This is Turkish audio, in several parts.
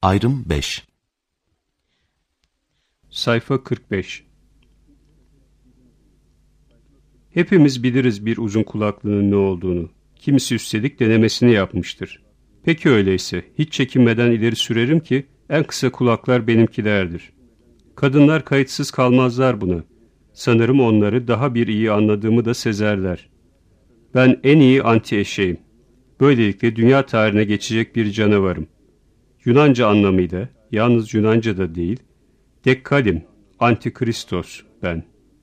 Ayrım 5. Sayfa 45. Hepimiz biliriz bir uzun kulaklığın ne olduğunu. Kimisi üstelik denemesini yapmıştır. Peki öyleyse hiç çekinmeden ileri sürerim ki en kısa kulaklar benimkilerdir. Kadınlar kayıtsız kalmazlar buna. Sanırım onları daha bir iyi anladığımı da sezerler. Ben en iyi anti eşeğim. Böylelikle dünya tarihine geçecek bir canavarım. Yunanca anlamıyla, yalnız Yunanca da değil, Dekkalim, Antikristos ben.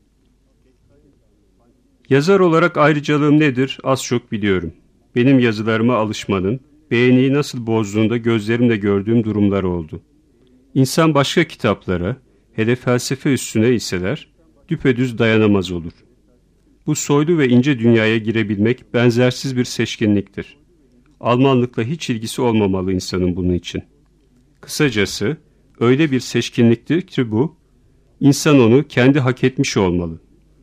Yazar olarak ayrıcalığım nedir az çok biliyorum. Benim yazılarıma alışmanın, beğeniyi nasıl bozduğunda gözlerimle gördüğüm durumlar oldu. İnsan başka kitaplara, hele felsefe üstüne iseler, düpedüz dayanamaz olur. Bu soylu ve ince dünyaya girebilmek benzersiz bir seçkinliktir. Almanlıkla hiç ilgisi olmamalı insanın bunun için. Kısacası öyle bir seçkinliktir ki bu, insan onu kendi hak etmiş olmalı.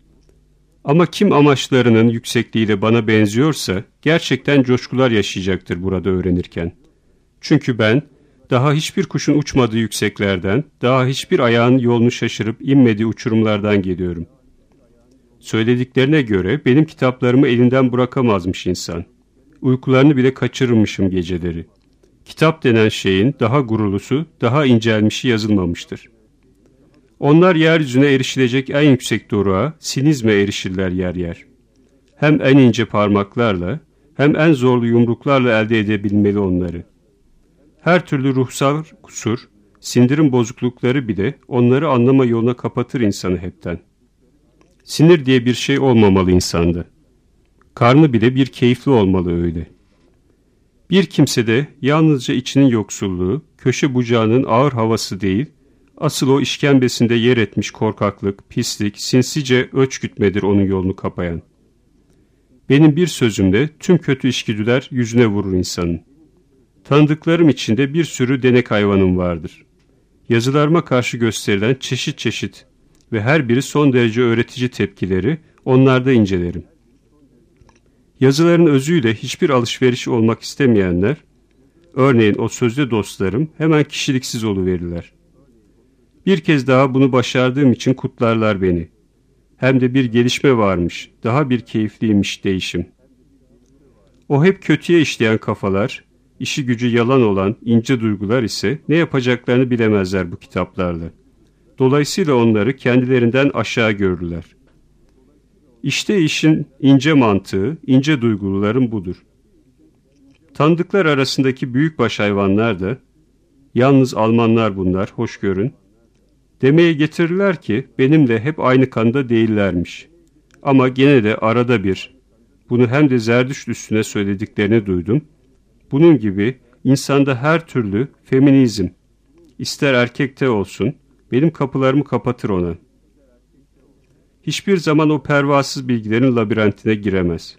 Ama kim amaçlarının yüksekliğiyle bana benziyorsa gerçekten coşkular yaşayacaktır burada öğrenirken. Çünkü ben daha hiçbir kuşun uçmadığı yükseklerden, daha hiçbir ayağın yolunu şaşırıp inmediği uçurumlardan geliyorum. Söylediklerine göre benim kitaplarımı elinden bırakamazmış insan. Uykularını bile kaçırırmışım geceleri. Kitap denen şeyin daha gururlusu, daha incelmişi yazılmamıştır. Onlar yeryüzüne erişilecek en yüksek doruğa, sinizme erişirler yer yer. Hem en ince parmaklarla, hem en zorlu yumruklarla elde edebilmeli onları. Her türlü ruhsal kusur, sindirim bozuklukları bile onları anlama yoluna kapatır insanı hepten. Sinir diye bir şey olmamalı insanda. Karnı bile bir keyifli olmalı öyle. Bir kimsede yalnızca içinin yoksulluğu, köşe bucağının ağır havası değil, asıl o işkembesinde yer etmiş korkaklık, pislik, sinsice öç gütmedir onun yolunu kapayan. Benim bir sözümle tüm kötü içgüdüler yüzüne vurur insanın. Tanıdıklarım içinde bir sürü denek hayvanım vardır. Yazılarıma karşı gösterilen çeşit çeşit ve her biri son derece öğretici tepkileri onlarda incelerim. Yazıların özüyle hiçbir alışveriş olmak istemeyenler, örneğin o sözde dostlarım hemen kişiliksiz oluverirler. Bir kez daha bunu başardığım için kutlarlar beni. Hem de bir gelişme varmış, daha bir keyifliymiş değişim. O hep kötüye işleyen kafalar, işi gücü yalan olan ince duygular ise ne yapacaklarını bilemezler bu kitaplarla. Dolayısıyla onları kendilerinden aşağı görürler. İşte işin ince mantığı, ince duyguların budur. Tanıdıklar arasındaki büyükbaş hayvanlar da, yalnız Almanlar bunlar, hoş görün, demeye getirirler ki benimle hep aynı kanda değillermiş. Ama gene de arada bir, bunu hem de Zerdüşt üstüne söylediklerini duydum. Bunun gibi insanda her türlü feminizm, ister erkekte olsun, benim kapılarımı kapatır ona. Hiçbir zaman o pervasız bilgilerin labirentine giremez.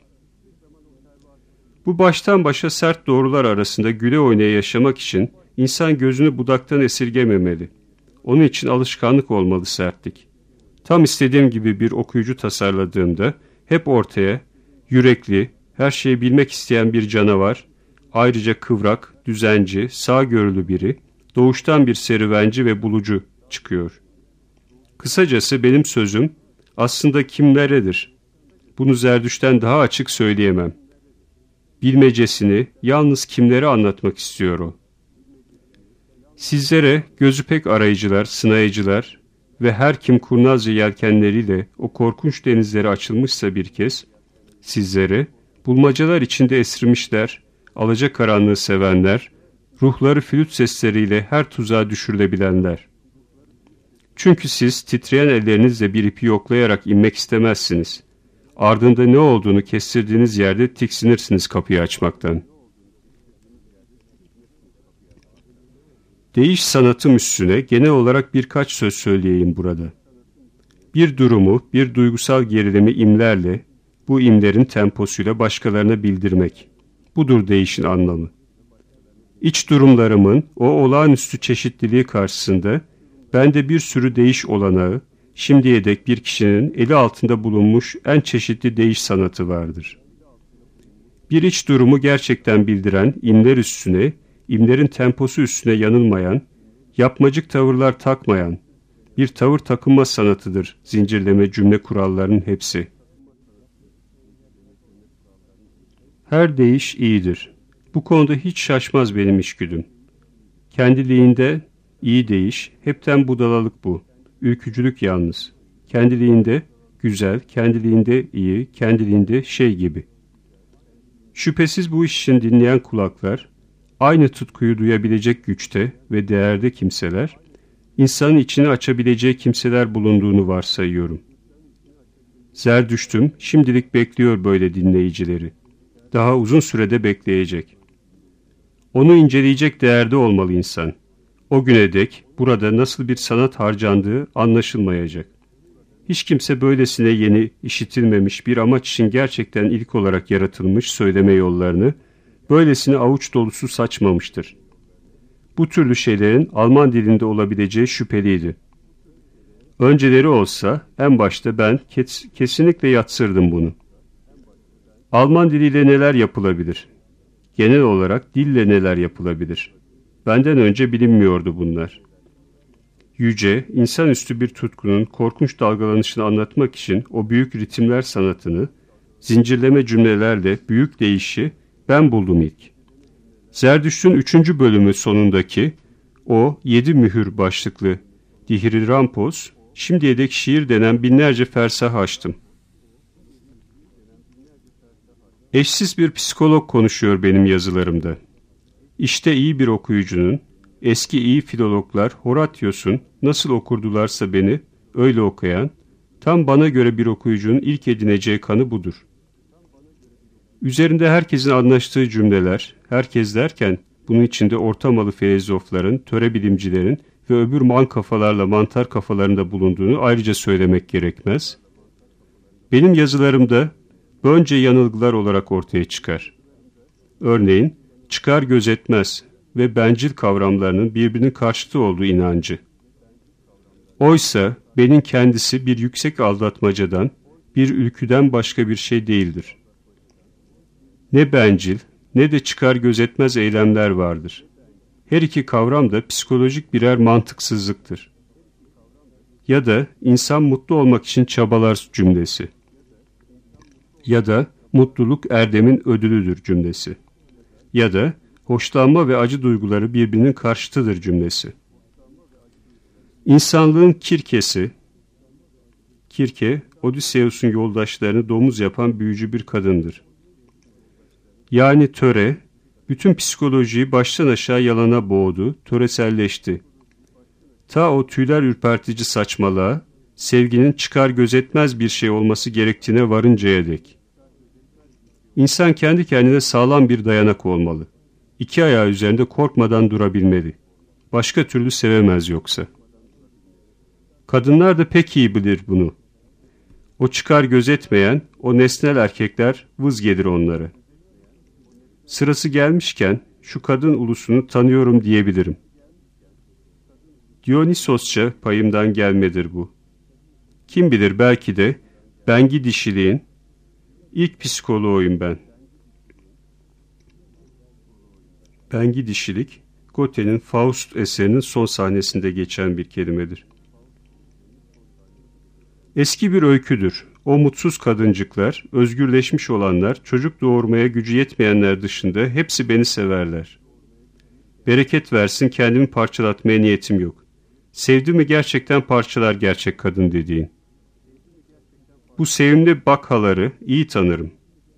Bu baştan başa sert doğrular arasında güle oynaya yaşamak için insan gözünü budaktan esirgememeli. Onun için alışkanlık olmalı sertlik. Tam istediğim gibi bir okuyucu tasarladığımda hep ortaya yürekli, her şeyi bilmek isteyen bir canavar, ayrıca kıvrak, düzenci, sağgörülü biri, doğuştan bir serüvenci ve bulucu çıkıyor. Kısacası benim sözüm aslında kimleredir? Bunu Zerdüşt'ten daha açık söyleyemem. Bilmecesini yalnız kimlere anlatmak istiyor o. Sizlere gözü pek arayıcılar, sınayıcılar ve her kim kurnazca yelkenleriyle o korkunç denizlere açılmışsa bir kez, sizlere bulmacalar içinde esirmişler, alacakaranlığı sevenler, ruhları flüt sesleriyle her tuzağa düşürülebilenler. Çünkü siz titreyen ellerinizle bir ipi yoklayarak inmek istemezsiniz. Ardında ne olduğunu kestirdiğiniz yerde tiksinirsiniz kapıyı açmaktan. Değiş sanatım üstüne genel olarak birkaç söz söyleyeyim burada. Bir durumu, bir duygusal gerilimi imlerle, bu imlerin temposuyla başkalarına bildirmek. Budur değişin anlamı. İç durumlarımın o olağanüstü çeşitliliği karşısında bende bir sürü değiş olanağı, şimdiye dek bir kişinin eli altında bulunmuş en çeşitli değiş sanatı vardır. Bir iç durumu gerçekten bildiren imler üstüne, imlerin temposu üstüne yanılmayan, yapmacık tavırlar takmayan, bir tavır takınma sanatıdır zincirleme cümle kurallarının hepsi. Her deyiş iyidir. Bu konuda hiç şaşmaz benim içgüdüm. Kendiliğinde iyi deyiş, hepten budalalık bu. Ülkücülük yalnız. Kendiliğinde güzel, kendiliğinde iyi, kendiliğinde şey gibi. Şüphesiz bu iş için dinleyen kulaklar, aynı tutkuyu duyabilecek güçte ve değerde kimseler, insanın içini açabileceği kimseler bulunduğunu varsayıyorum. Zerdüştüm şimdilik bekliyor böyle dinleyicileri. Daha uzun sürede bekleyecek. Onu inceleyecek değerde olmalı insan. O güne dek burada nasıl bir sanat harcandığı anlaşılmayacak. Hiç kimse böylesine yeni, işitilmemiş bir amaç için gerçekten ilk olarak yaratılmış söyleme yollarını, böylesine avuç dolusu saçmamıştır. Bu türlü şeylerin Alman dilinde olabileceği şüpheliydi. Önceleri olsa en başta ben kesinlikle yatsırdım bunu. Alman diliyle neler yapılabilir? Genel olarak dille neler yapılabilir? Benden önce bilinmiyordu bunlar. Yüce, insanüstü bir tutkunun korkunç dalgalanışını anlatmak için o büyük ritimler sanatını, zincirleme cümlelerle büyük deyişi ben buldum ilk. Zerdüşt'ün 3. bölümü sonundaki o 7 mühür başlıklı Dihirirampos, şimdiye dek şiir denen binlerce fersah açtım. Eşsiz bir psikolog konuşuyor benim yazılarımda. İşte iyi bir okuyucunun, eski iyi filologlar Horatius'un nasıl okurdularsa beni öyle okuyan, tam bana göre bir okuyucunun ilk edineceği kanı budur. Üzerinde herkesin anlaştığı cümleler, herkes derken bunun içinde ortamalı filozofların, töre bilimcilerin ve öbür man kafalarla mantar kafalarında bulunduğunu ayrıca söylemek gerekmez. Benim yazılarımda önce yanılgılar olarak ortaya çıkar. Örneğin, çıkar gözetmez ve bencil kavramlarının birbirinin karşıtı olduğu inancı. Oysa benim kendisi bir yüksek aldatmacadan, bir ülküden başka bir şey değildir. Ne bencil ne de çıkar gözetmez eylemler vardır. Her iki kavram da psikolojik birer mantıksızlıktır. Ya da insan mutlu olmak için çabalar cümlesi. Ya da mutluluk erdemin ödülüdür cümlesi. Ya da hoşlanma ve acı duyguları birbirinin karşıtıdır cümlesi. İnsanlığın Kirke'si, Kirke, Odysseus'un yoldaşlarını domuz yapan büyücü bir kadındır. Yani töre, bütün psikolojiyi baştan aşağı yalana boğdu, töreselleşti. Ta o tüyler ürpertici saçmalığa, sevginin çıkar gözetmez bir şey olması gerektiğine varıncaya dek. İnsan kendi kendine sağlam bir dayanak olmalı. İki ayağı üzerinde korkmadan durabilmeli. Başka türlü sevemez yoksa. Kadınlar da pek iyi bilir bunu. O çıkar gözetmeyen, o nesnel erkekler vız gelir onlara. Sırası gelmişken şu kadın ulusunu tanıyorum diyebilirim. Dionysosça payımdan gelmedir bu. Kim bilir belki de bengi dişiliğin ilk psikoloğuyum ben. Bengi dişilik, Goethe'nin Faust eserinin son sahnesinde geçen bir kelimedir. Eski bir öyküdür. O mutsuz kadıncıklar, özgürleşmiş olanlar, çocuk doğurmaya gücü yetmeyenler dışında hepsi beni severler. Bereket versin, kendimi parçalatmaya niyetim yok. Sevdi mi gerçekten parçalar gerçek kadın dediğin. Bu sevimli bakhaları iyi tanırım.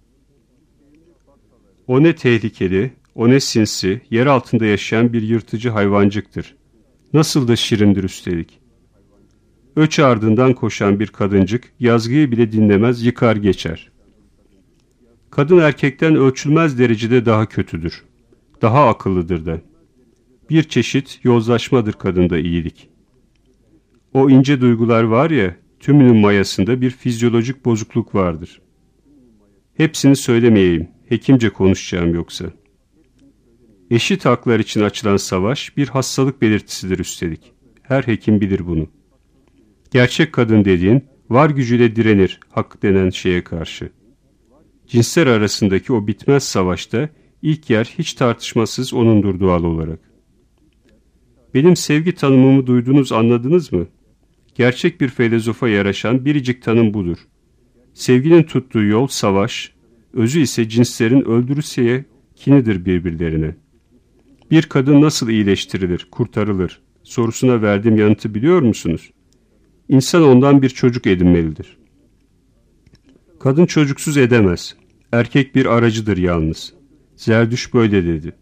O ne tehlikeli, o ne sinsi, yer altında yaşayan bir yırtıcı hayvancıktır. Nasıl da şirindir üstelik. Öç ardından koşan bir kadıncık, yazgıyı bile dinlemez, yıkar geçer. Kadın erkekten ölçülmez derecede daha kötüdür. Daha akıllıdır da. Bir çeşit yozlaşmadır kadında iyilik. O ince duygular var ya, tümünün mayasında bir fizyolojik bozukluk vardır. Hepsini söylemeyeyim, hekimce konuşacağım yoksa. Eşit haklar için açılan savaş bir hastalık belirtisidir üstelik. Her hekim bilir bunu. Gerçek kadın dediğin var gücüyle direnir hak denen şeye karşı. Cinsler arasındaki o bitmez savaşta İlk yer hiç tartışmasız O'nundur doğal olarak. Benim sevgi tanımımı duydunuz, anladınız mı? Gerçek bir filozofa yaraşan biricik tanım budur. Sevginin tuttuğu yol savaş, özü ise cinslerin öldürüseye kinidir birbirlerine. Bir kadın nasıl iyileştirilir, kurtarılır sorusuna verdiğim yanıtı biliyor musunuz? İnsan ondan bir çocuk edinmelidir. Kadın çocuksuz edemez. Erkek bir aracıdır yalnız. Zerdüşt böyle dedi.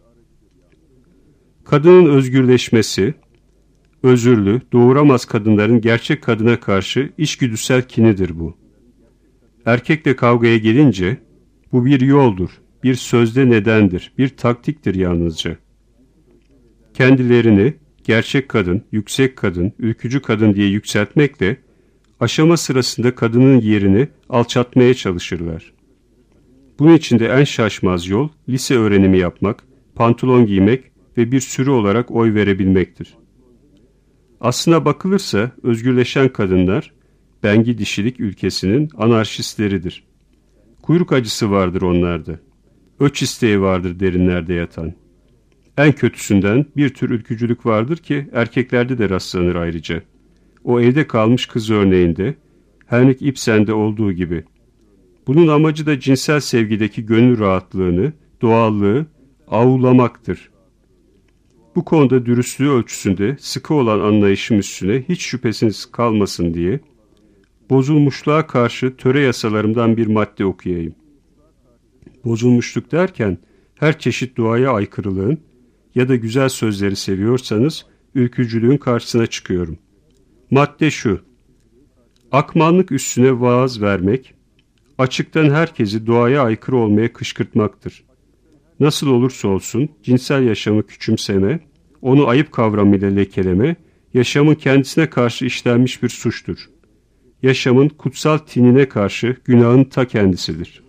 Kadının özgürleşmesi, özürlü, doğuramaz kadınların gerçek kadına karşı içgüdüsel kinidir bu. Erkekle kavgaya gelince, bu bir yoldur, bir sözde nedendir, bir taktiktir yalnızca. Kendilerini gerçek kadın, yüksek kadın, ülkücü kadın diye yükseltmekle, aşama sırasında kadının yerini alçaltmaya çalışırlar. Bunun için de en şaşmaz yol, lise öğrenimi yapmak, pantolon giymek ve bir sürü olarak oy verebilmektir. Aslına bakılırsa özgürleşen kadınlar, bengi dişilik ülkesinin anarşistleridir. Kuyruk acısı vardır onlarda. Öç isteği vardır derinlerde yatan. En kötüsünden bir tür ülkücülük vardır ki erkeklerde de rastlanır ayrıca. O evde kalmış kız örneğinde, Henrik Ibsen'de olduğu gibi. Bunun amacı da cinsel sevgideki gönül rahatlığını, doğallığı avlamaktır. Bu konuda dürüstlüğü ölçüsünde sıkı olan anlayışım üstüne hiç şüphesiniz kalmasın diye, bozulmuşluğa karşı töre yasalarımdan bir madde okuyayım. Bozulmuşluk derken, her çeşit doğaya aykırılığın ya da güzel sözleri seviyorsanız, ülkücülüğün karşısına çıkıyorum. Madde şu: akmanlık üstüne vaaz vermek, açıktan herkesi doğaya aykırı olmaya kışkırtmaktır. Nasıl olursa olsun cinsel yaşamı küçümseme, onu ayıp kavramıyla lekeleme, yaşamın kendisine karşı işlenmiş bir suçtur. Yaşamın kutsal tinine karşı günahın ta kendisidir.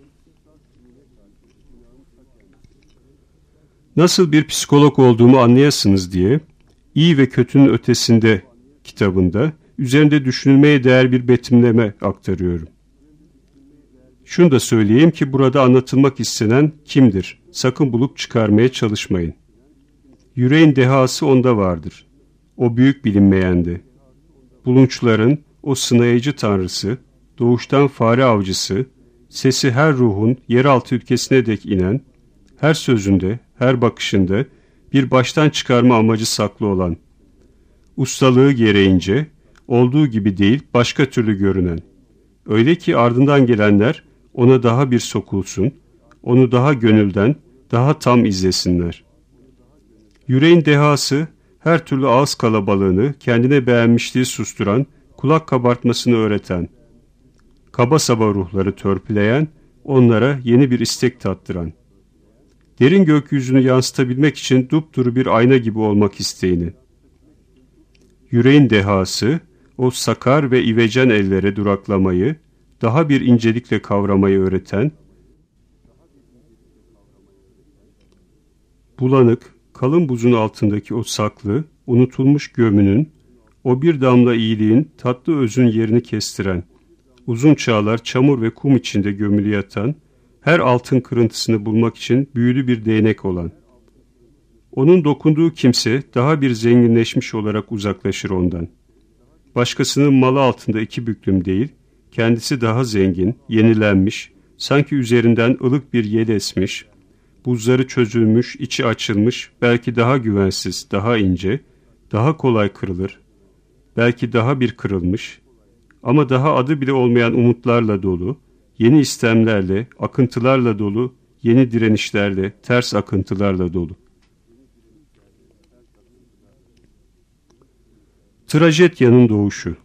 Nasıl bir psikolog olduğumu anlayasınız diye, İyi ve Kötünün Ötesinde kitabında üzerinde düşünülmeye değer bir betimleme aktarıyorum. Şunu da söyleyeyim ki burada anlatılmak istenen kimdir? Sakın bulup çıkarmaya çalışmayın. Yüreğin dehası onda vardır. O büyük bilinmeyendi. Bulunçların o sınayıcı tanrısı, doğuştan fare avcısı, sesi her ruhun yeraltı ülkesine dek inen, her sözünde, her bakışında bir baştan çıkarma amacı saklı olan, ustalığı gereğince, olduğu gibi değil başka türlü görünen, öyle ki ardından gelenler ona daha bir sokulsun, onu daha gönülden, daha tam izlesinler. Yüreğin dehası, her türlü ağız kalabalığını kendine beğenmişliği susturan, kulak kabartmasını öğreten, kaba saba ruhları törpüleyen, onlara yeni bir istek tattıran, derin gökyüzünü yansıtabilmek için dupduru bir ayna gibi olmak isteğini. Yüreğin dehası, o sakar ve ivecen ellere duraklamayı, daha bir incelikle kavramayı öğreten, bulanık, kalın buzun altındaki o saklı, unutulmuş gömünün, o bir damla iyiliğin tatlı özün yerini kestiren, uzun çağlar çamur ve kum içinde gömülü yatan, her altın kırıntısını bulmak için büyülü bir değnek olan. Onun dokunduğu kimse daha bir zenginleşmiş olarak uzaklaşır ondan. Başkasının malı altında iki büklüm değil, kendisi daha zengin, yenilenmiş, sanki üzerinden ılık bir yel esmiş, buzları çözülmüş, içi açılmış, belki daha güvensiz, daha ince, daha kolay kırılır, belki daha bir kırılmış, ama daha adı bile olmayan umutlarla dolu, yeni istemlerle, akıntılarla dolu, yeni direnişlerle, ters akıntılarla dolu. Trajedya'nın doğuşu.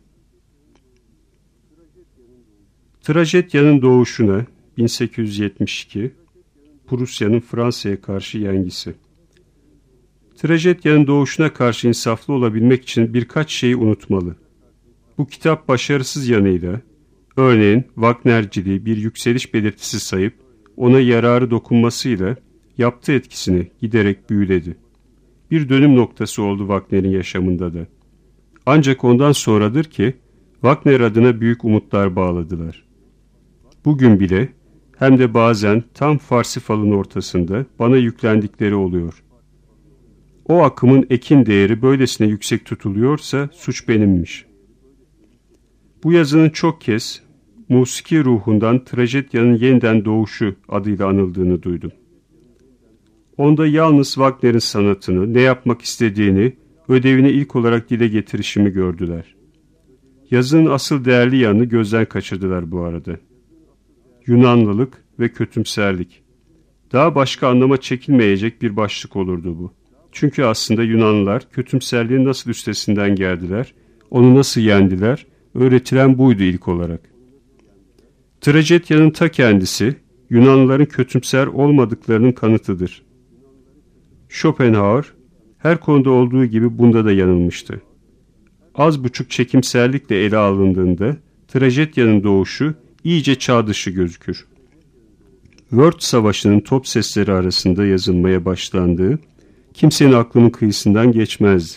Trajedya'nın doğuşuna 1872, Prusya'nın Fransa'ya karşı yengisi. Trajedya'nın doğuşuna karşı insaflı olabilmek için birkaç şeyi unutmalı. Bu kitap başarısız yanıyla, örneğin Wagnerciliği bir yükseliş belirtisi sayıp, ona yararı dokunmasıyla yaptığı etkisini giderek büyüledi. Bir dönüm noktası oldu Wagner'in yaşamında da. Ancak ondan sonradır ki, Wagner adına büyük umutlar bağladılar. Bugün bile, hem de bazen tam Farsifal'ın ortasında bana yüklendikleri oluyor. O akımın ekin değeri böylesine yüksek tutuluyorsa suç benimmiş. Bu yazının çok kez musiki ruhundan trajedyanın yeniden doğuşu adıyla anıldığını duydum. Onda yalnız Wagner'in sanatını, ne yapmak istediğini, ödevini ilk olarak dile getirişimi gördüler. Yazının asıl değerli yanını gözden kaçırdılar bu arada. Yunanlılık ve kötümserlik. Daha başka anlama çekilmeyecek bir başlık olurdu bu. Çünkü aslında Yunanlılar kötümserliğin nasıl üstesinden geldiler, onu nasıl yendiler, öğretilen buydu ilk olarak. Trajedyanın ta kendisi, Yunanlıların kötümser olmadıklarının kanıtıdır. Schopenhauer, her konuda olduğu gibi bunda da yanılmıştı. Az buçuk çekimserlikle ele alındığında, trajedyanın doğuşu iyice çağ dışı gözükür. Wörth Savaşı'nın top sesleri arasında yazılmaya başlandığı, kimsenin aklının kıyısından geçmezdi.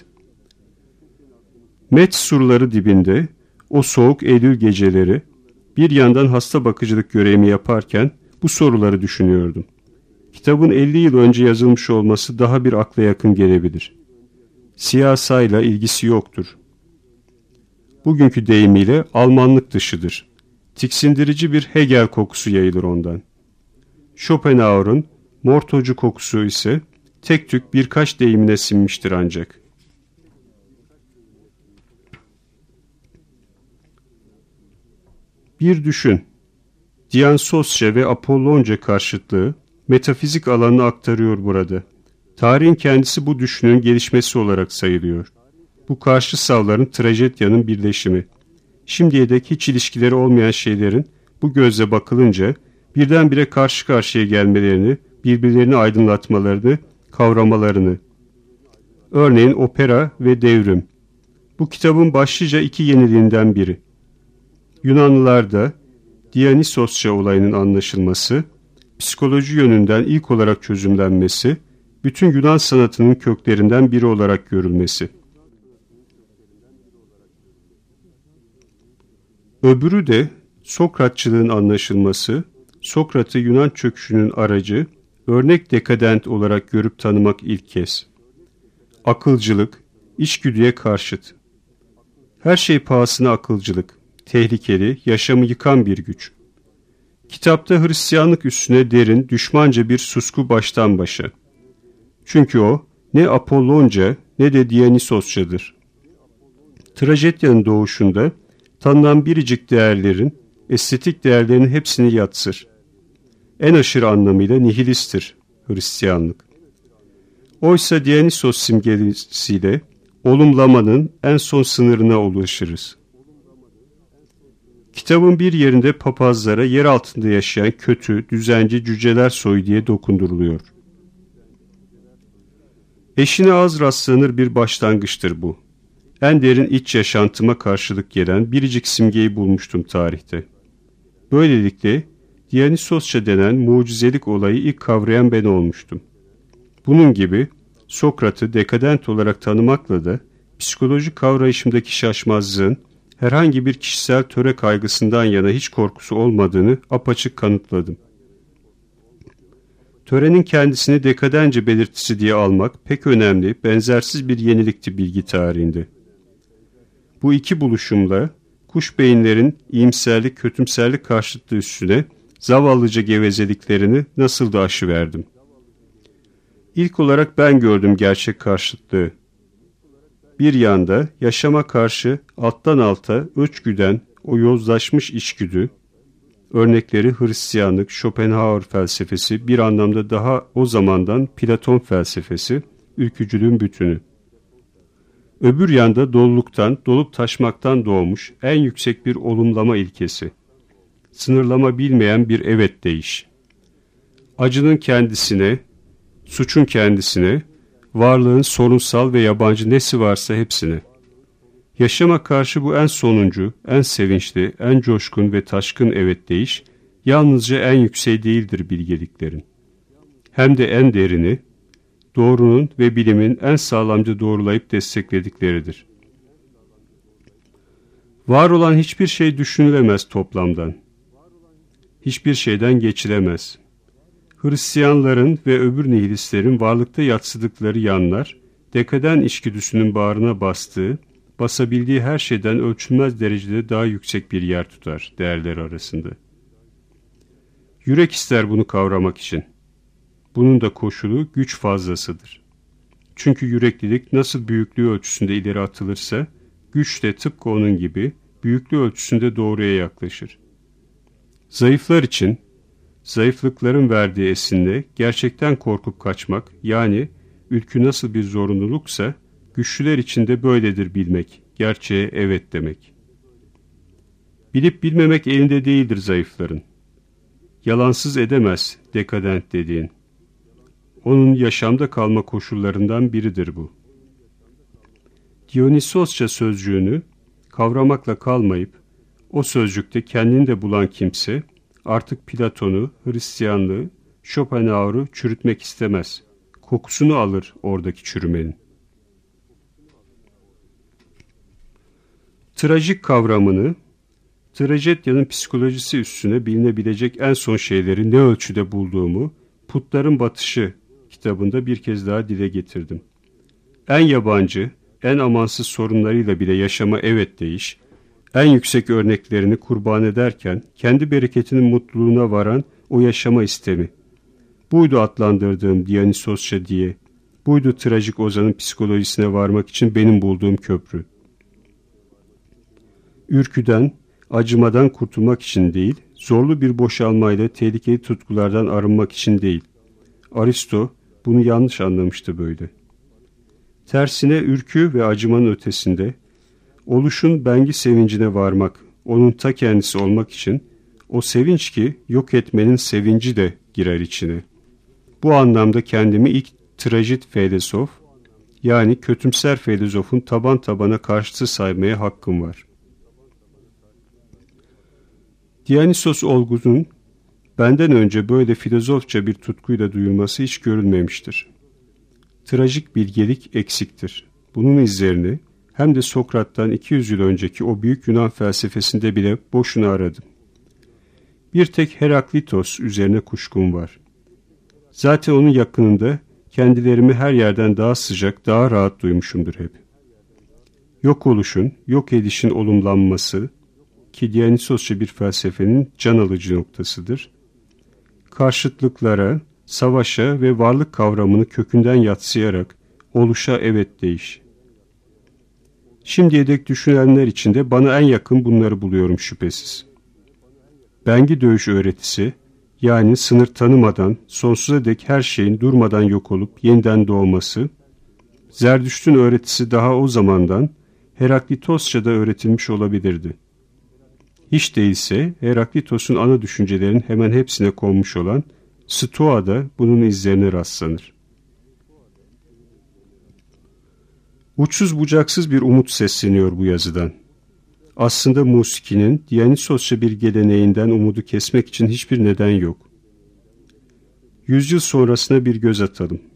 Metz surları dibinde, o soğuk Eylül geceleri, bir yandan hasta bakıcılık görevimi yaparken bu soruları düşünüyordum. Kitabın 50 yıl önce yazılmış olması daha bir akla yakın gelebilir. Siyasayla ilgisi yoktur. Bugünkü deyimiyle Almanlık dışıdır. Tiksindirici bir Hegel kokusu yayılır ondan. Schopenhauer'ın mortocu kokusu ise tek tük birkaç deyimine sinmiştir ancak. Bir düşün. Dionysos ve Apollonca karşıtlığı metafizik alanını aktarıyor burada. Tarihin kendisi bu düşünün gelişmesi olarak sayılıyor. Bu karşı savların trajedyanın birleşimi. Şimdiye dek hiç ilişkileri olmayan şeylerin bu gözle bakılınca birdenbire karşı karşıya gelmelerini, birbirlerini aydınlatmalarını, kavramalarını. Örneğin opera ve devrim. Bu kitabın başlıca iki yeniliğinden biri. Yunanlılarda Dionysosça olayının anlaşılması, psikoloji yönünden ilk olarak çözümlenmesi, bütün Yunan sanatının köklerinden biri olarak görülmesi. Öbürü de Sokratçılığın anlaşılması, Sokrat'ı Yunan çöküşünün aracı, örnek dekadent olarak görüp tanımak ilk kez. Akılcılık, içgüdüye karşıt. Her şey pahasına akılcılık, tehlikeli, yaşamı yıkan bir güç. Kitapta Hristiyanlık üstüne derin, düşmanca bir susku baştan başa. Çünkü o ne Apollonca ne de Dionysosçadır. Trajedyanın doğuşunda tanınan biricik değerlerin, estetik değerlerin hepsini yatsır. En aşırı anlamıyla nihilisttir Hristiyanlık. Oysa Dionysos simgesiyle olumlamanın en son sınırına ulaşırız. Kitabın bir yerinde papazlara yer altında yaşayan kötü, düzenci cüceler soyu diye dokunduruluyor. Eşine az rastlanır bir başlangıçtır bu. En derin iç yaşantıma karşılık gelen biricik simgeyi bulmuştum tarihte. Böylelikle Dionysosça denen mucizelik olayı ilk kavrayan ben olmuştum. Bunun gibi Sokrat'ı dekadent olarak tanımakla da psikolojik kavrayışımdaki şaşmazlığın herhangi bir kişisel töre kaygısından yana hiç korkusu olmadığını apaçık kanıtladım. Törenin kendisini dekadence belirtisi diye almak pek önemli, benzersiz bir yenilikti bilgi tarihinde. Bu iki buluşumla kuş beyinlerin iyimserlik, kötümserlik karşıtlığı üstüne zavallıca gevezeliklerini nasıl da aşıverdim. İlk olarak ben gördüm gerçek karşıtlığı. Bir yanda yaşama karşı alttan alta öç güden o yozlaşmış içgüdü, örnekleri Hristiyanlık, Schopenhauer felsefesi, bir anlamda daha o zamandan Platon felsefesi, ülkücülüğün bütünü. Öbür yanda doluluktan, dolup taşmaktan doğmuş en yüksek bir olumlama ilkesi. Sınırlama bilmeyen bir evet deyiş. Acının kendisine, suçun kendisine, varlığın sorunsal ve yabancı nesi varsa hepsine. Yaşama karşı bu en sonuncu, en sevinçli, en coşkun ve taşkın evet deyiş, yalnızca en yüksek değildir bilgeliklerin. Hem de en derini, doğrunun ve bilimin en sağlamca doğrulayıp destekledikleridir. Var olan hiçbir şey düşünülemez toplamdan. hiçbir şeyden geçilemez. Hristiyanların ve öbür nihilistlerin varlıkta yadsıdıkları yanlar, dekaden içgüdüsünün bağrına bastığı, basabildiği her şeyden ölçülmez derecede daha yüksek bir yer tutar değerler arasında. Yürek ister bunu kavramak için. Bunun da koşulu güç fazlasıdır. Çünkü yüreklilik nasıl büyüklüğü ölçüsünde ileri atılırsa, güç de tıpkı onun gibi büyüklüğü ölçüsünde doğruya yaklaşır. Zayıflar için, zayıflıkların verdiği esinle gerçekten korkup kaçmak, yani ülkü nasıl bir zorunluluksa, güçlüler için de böyledir bilmek, gerçeğe evet demek. Bilip bilmemek elinde değildir zayıfların. Yalansız edemez dekadent dediğin. Onun yaşamda kalma koşullarından biridir bu. Dionysosça sözcüğünü kavramakla kalmayıp, o sözcükte kendini de bulan kimse, artık Platon'u, Hristiyanlığı, Schopenhauer'u çürütmek istemez. Kokusunu alır oradaki çürümenin. Trajik kavramını, trajedyanın psikolojisi üstüne bilinebilecek en son şeyleri ne ölçüde bulduğumu, Putların Batışı kitabında bir kez daha dile getirdim. En yabancı, en amansız sorunlarıyla bile yaşama evet deyiş, en yüksek örneklerini kurban ederken kendi bereketinin mutluluğuna varan o yaşama istemi. Buydu adlandırdığım Dionysosça diye, buydu trajik ozanın psikolojisine varmak için benim bulduğum köprü. Ürküden, acımadan kurtulmak için değil, zorlu bir boşalmayla tehlikeli tutkulardan arınmak için değil. Aristo bunu yanlış anlamıştı böyle. Tersine ürkü ve acımanın ötesinde, oluşun bengi sevincine varmak, onun ta kendisi olmak için, o sevinç ki yok etmenin sevinci de girer içine. Bu anlamda kendimi ilk trajit filozof, yani kötümser filozofun taban tabana karşıtı saymaya hakkım var. Dionysos olgunun benden önce böyle filozofça bir tutkuyla duyulması hiç görülmemiştir. Trajik bilgelik eksiktir. Bunun izlerini hem de Sokrat'tan 200 yıl önceki o büyük Yunan felsefesinde bile boşuna aradım. Bir tek Heraklitos üzerine kuşkum var. Zaten onun yakınında kendilerimi her yerden daha sıcak, daha rahat duymuşumdur hep. Yok oluşun, yok edişin olumlanması, ki Dionysosça bir felsefenin can alıcı noktasıdır, karşıtlıklara, savaşa ve varlık kavramını kökünden yadsıyarak oluşa evet deyiş. Şimdiye dek düşünenler içinde bana en yakın bunları buluyorum şüphesiz. Bengi dövüş öğretisi, yani sınır tanımadan sonsuza dek her şeyin durmadan yok olup yeniden doğması, Zerdüşt'ün öğretisi daha o zamandan Heraklitosça'da öğretilmiş olabilirdi. Hiç değilse Heraklitos'un ana düşüncelerin hemen hepsine konmuş olan Stoa'da bunun izlerine rastlanır. Uçsuz bucaksız bir umut sesleniyor bu yazıdan. Aslında musikinin Dionysosça bir geleneğinden umudu kesmek için hiçbir neden yok. 100 yıl sonrasına bir göz atalım.